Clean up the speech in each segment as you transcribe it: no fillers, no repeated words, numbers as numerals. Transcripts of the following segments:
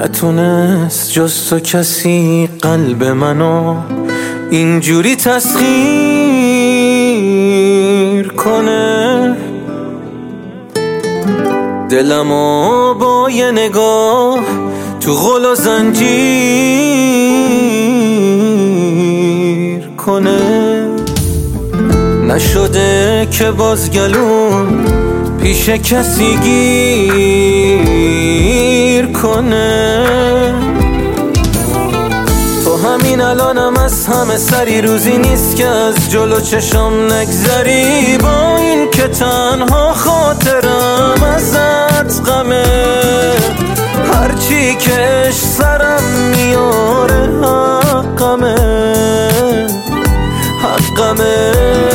نتونست جز تو کسی قلب منو اینجوری تسخیر کنه. دلمو با یه نگاه تو غل و زنجیر کنه. نشده که باز گلون پیش کسی گیر کنه. تو همین الانم از همه سری روزی نیست که از جلو چشم نگذری. با این که تنها خاطرم ازت غمه. هرچی که عشق سرم میاره حقمه، حقمه.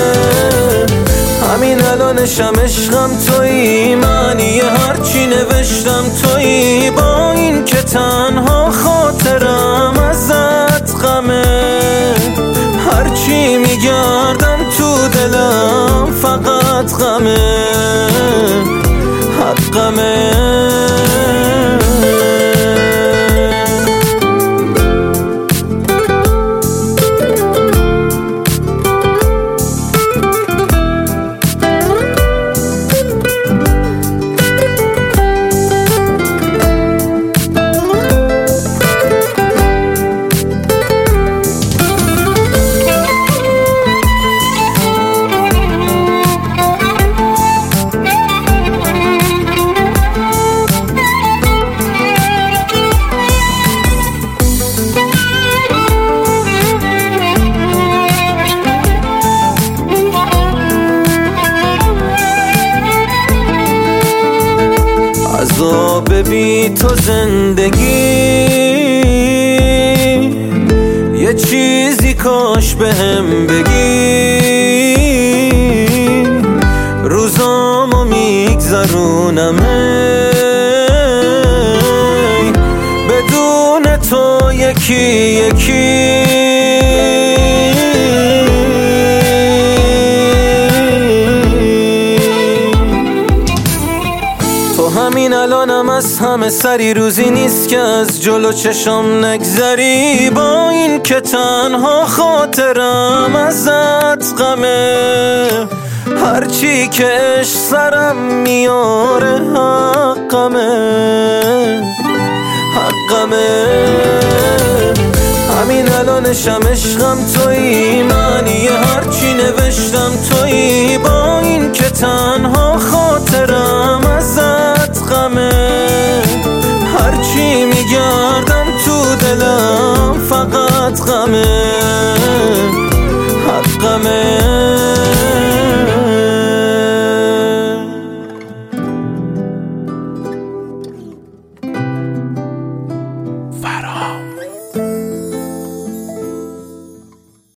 همین الانشم عشقم تویی، معنی هرچی نوشتم تویی. با این که تنها خاطرم ازت غمه. هرچی میگردم تو دلم فقط غمه، حقمه. عذاب بی تو زندگی یه چیزی کاش بهم بگی. روزامو میگذرونم بدون تو یکی یکی. همین الانم از همه سری روزی نیست که از جلو چشم نگذری. با این که تنها خاطرم ازت غمه. هرچی که عشق سرم میاره حقمه، حقمه. همین الانشم عشقم تویی، معنی هرچی نوشتم تویی. با این که تنها خاطرم ازت غمه. هرچی میگردم تو دلم فقط غمه.